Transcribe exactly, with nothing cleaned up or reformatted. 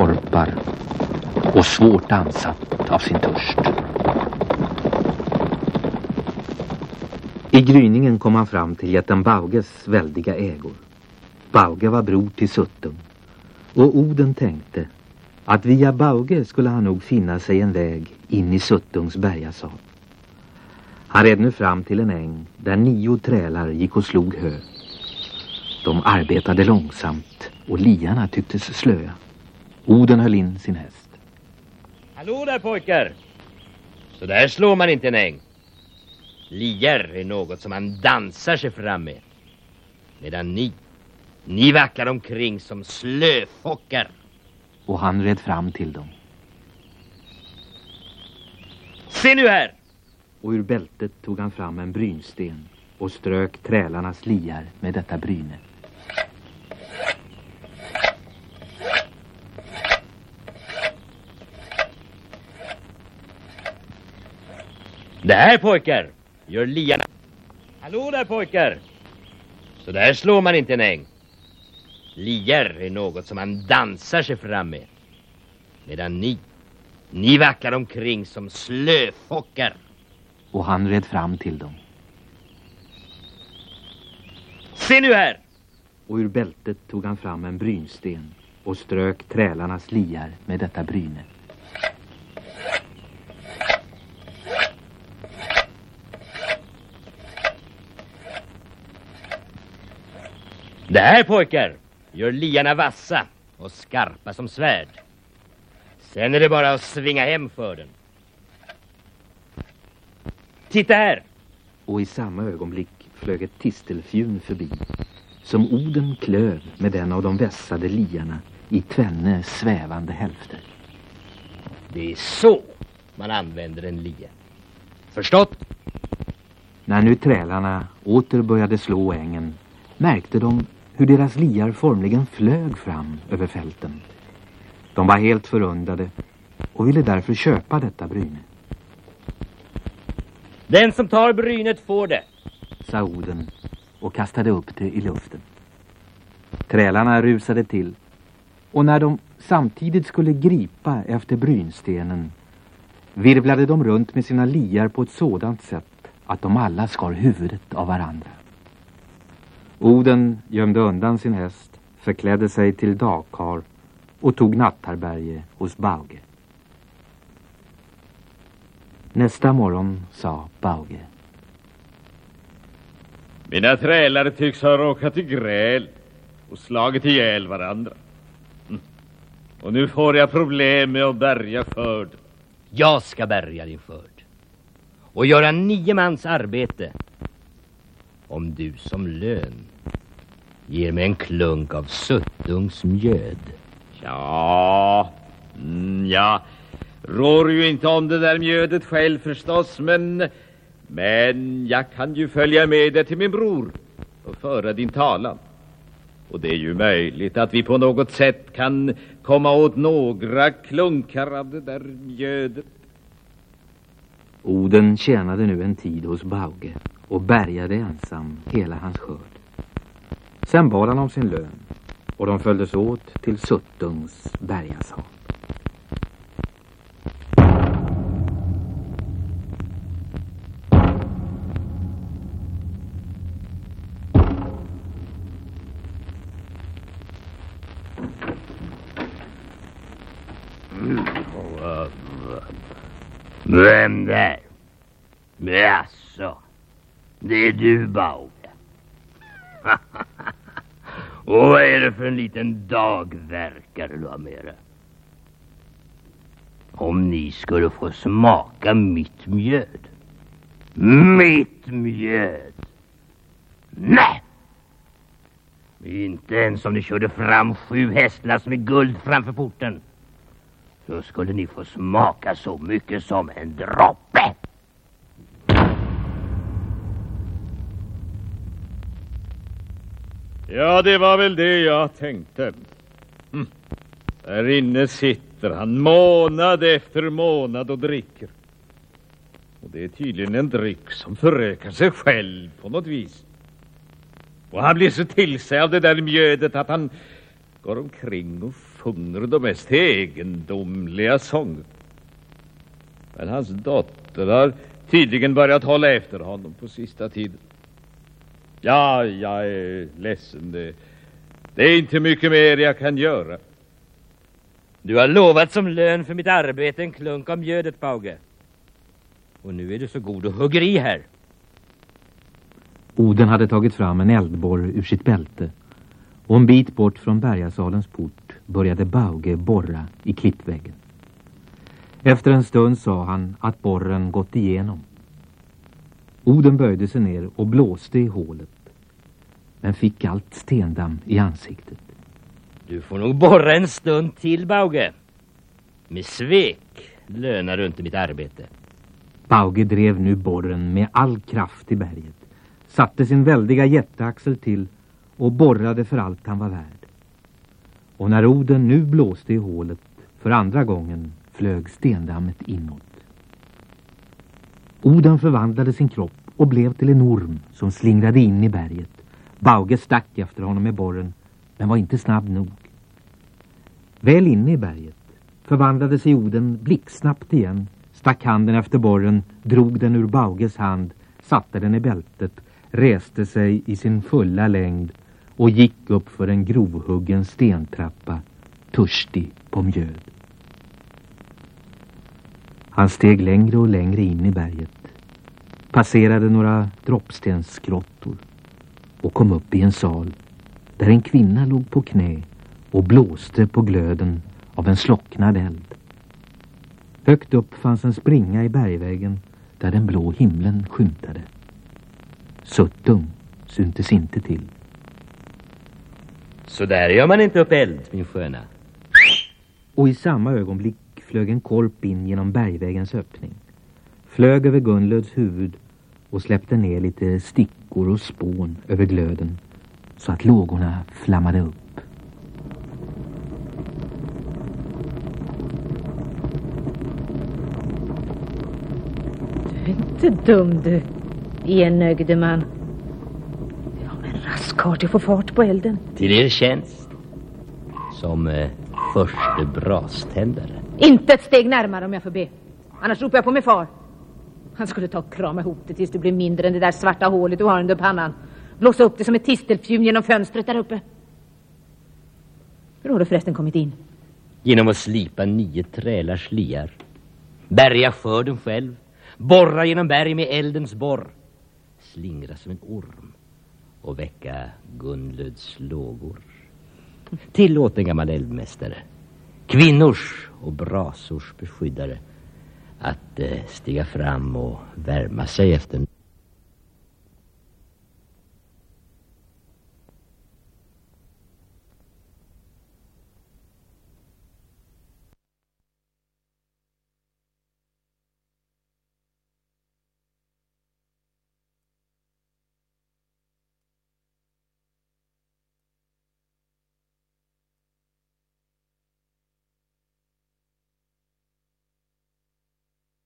korpar och svårt ansatt av sin törst. I gryningen kom han fram till jätten Bauges väldiga ägor. Bauge var bror till Suttung, och Oden tänkte att via Bauge skulle han nog finna sig en väg in i Suttungs bergasal. Han red nu fram till en äng där nio trälar gick och slog hö. De arbetade långsamt och liarna tycktes slöa. Oden höll in sin häst. Hallå där pojkar! Så där slår man inte en äng. Liar är något som man dansar sig fram med. Medan ni, ni vacklar omkring som slöfockar. Och han red fram till dem. Se nu här! Och ur bältet tog han fram en brynsten och strök trälarnas liar med detta bryne. Det här pojkar, gör liarna. Hallå där pojkar! Så där slår man inte en äng. Liar är något som man dansar sig fram med. Medan ni, ni vacklar omkring som slöfockar. Och han red fram till dem. Se nu här! Och ur bältet tog han fram en brynsten och strök trälarnas liar med detta bryne. Det här pojkar, gör liarna vassa och skarpa som svärd. Sen är det bara att svinga hem för den. Titta här! Och i samma ögonblick flög ett tistelfjun förbi, som Oden klöv med den av de vässade liarna i tvenne svävande hälfter. Det är så man använder en lia. Förstått? När nu trälarna åter började slå ängen märkte de hur deras liar formligen flög fram över fälten. De var helt förundrade och ville därför köpa detta bryne. Den som tar brynet får det, sa Oden och kastade upp det i luften. Trälarna rusade till, och när de samtidigt skulle gripa efter brynstenen virvlade de runt med sina liar på ett sådant sätt att de alla skar huvudet av varandra. Oden gömde undan sin häst, förklädde sig till dagkar och tog nattarberge hos Bauge. Nästa morgon sa Bauge: Mina trälar tycks ha råkat i gräl och slagit ihjäl varandra. Mm. Och nu får jag problem med att bärga skörd. Jag ska bärga din skörd och göra nio mans arbete. Om du som lön ger mig en klunk av Suttungs mjöd. Ja, mm, jag rår ju inte om det där mjödet själv förstås, men, men jag kan ju följa med dig till min bror och föra din talan. Och det är ju möjligt att vi på något sätt kan komma åt några klunkar av det där mjödet. Oden tjänade nu en tid hos Bauge och bärgade ensam hela hans skörd. Sen bad han om sin lön, och de följdes åt till Suttungs bergasal. Vem där? Jaså, det är du, Bauge. Och vad är det för en liten dagverkare du har med dig? Om ni skulle få smaka mitt mjöd. Mitt mjöd? Nej! Inte ens om ni körde fram sju hästlass med guld framför porten. Då skulle ni få smaka så mycket som en droppe. Ja, det var väl det jag tänkte. Hm. Där inne sitter han månad efter månad och dricker. Och det är tydligen en dryck som förökar sig själv på något vis. Och han blir så till sig av det där mjödet att han går omkring och sjunger de mest egendomliga sånger. Men hans dotter har tydligen börjat hålla efter honom på sista tiden. Ja, jag är ledsen. Det, det är inte mycket mer jag kan göra. Du har lovat som lön för mitt arbete en klunk av mjödet, Bauge. Och nu är du så god och hugger i här. Oden hade tagit fram en eldborr ur sitt bälte. Och en bit bort från bergasalens port började Bauge borra i klippväggen. Efter en stund sa han att borren gått igenom. Oden böjde sig ner och blåste i hålet. Men fick allt stendamm i ansiktet. Du får nog borra en stund till, Bauge. Med svek lönar du inte mitt arbete. Bauge drev nu borren med all kraft i berget. Satte sin väldiga jätteaxel till och borrade för allt han var värd. Och när Oden nu blåste i hålet för andra gången flög stendammet inåt. Oden förvandlade sin kropp och blev till en orm som slingrade in i berget. Bauge stack efter honom med borren, men var inte snabb nog. Väl inne i berget förvandlade sig Oden blixtsnabbt igen, stack handen efter borren, drog den ur Bauges hand, satte den i bältet, reste sig i sin fulla längd och gick upp för en grovhuggen stentrappa, törstig på mjöd. Han steg längre och längre in i berget, passerade några droppstensgrottor och kom upp i en sal där en kvinna låg på knä och blåste på glöden av en slocknad eld. Högt upp fanns en springa i bergväggen där den blå himlen skymtade. Suttung syntes inte till. Så där gör man inte upp eld, min sköna. Och i samma ögonblick flög en korp in genom bergvägens öppning. Flög över Gunlöds huvud och släppte ner lite stickor och spån över glöden så att lågorna flammade upp. Du är inte dum, du, enögde man. Ja, men raskart, jag får fart på elden. Till er tjänst. Som eh, förste braständare. Inte ett steg närmare om jag får be. Annars ropar jag på min far. Han skulle ta och krama ihop det tills det blir mindre än det där svarta hålet du har under pannan. Blåsa upp det som ett tistelfjun genom fönstret där uppe. Hur har du förresten kommit in? Genom att slipa nio trälars liar. Bärga skörden själv. Borra genom berg med eldens borr. Slingra som en orm. Och väcka Gunlöds lågor. Tillåt en gammal eldmästare, kvinnors och brasors beskyddare, att eh, stiga fram och värma sig efter